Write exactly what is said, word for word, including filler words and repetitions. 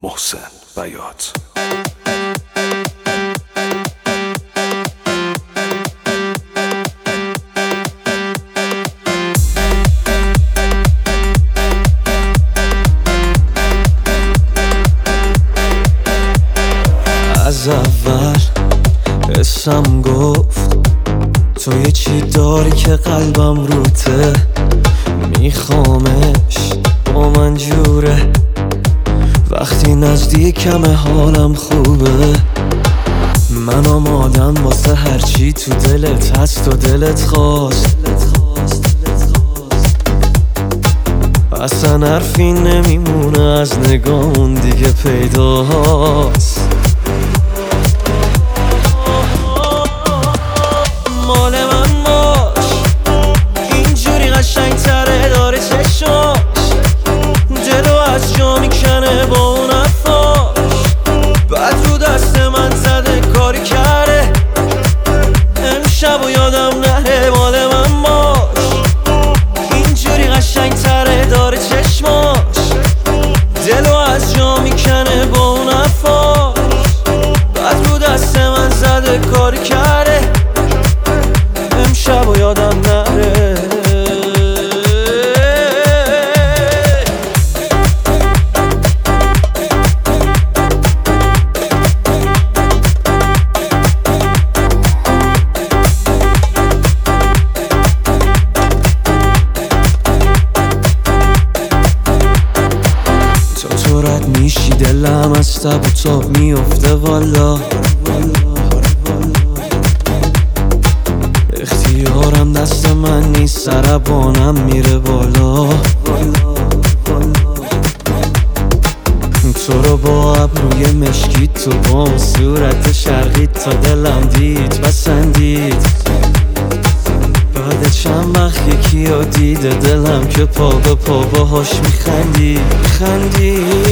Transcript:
محسن بیات. از اول حسم گفت تو یه چی داری که قلبم روته، میخوامش با من جوره، وقتی نزدیکم حالم خوبه. من آمادم واسه هرچی تو دلت هست و دلت خواست، اصلا حرفی نمیمونه از نگاهون دیگه پیداست. مال من باش اینجوری قشنگ تره، داره چشاش دلو از جا میکنه با اون حرفاش، بعد رو دست من زده کاری کرده امشب و یادم نره. مال من باش اینجوری قشنگ تره، داره چشماش دلو از جا میکنه با اون حرفاش، بعد رو دست من زده کاری کرده امشب و یادم نره. تو تو رد میشی دلم از تب و تاب میفته والا، اختیارم دست من نیست، سربانم میره بالا. تو رو با ابروی مشکی تو با صورت شرقی تا دلم دید پسندید، بعد چند وقت یکی رو دیده دلم که پا به پا باهاش میخندید میخندید.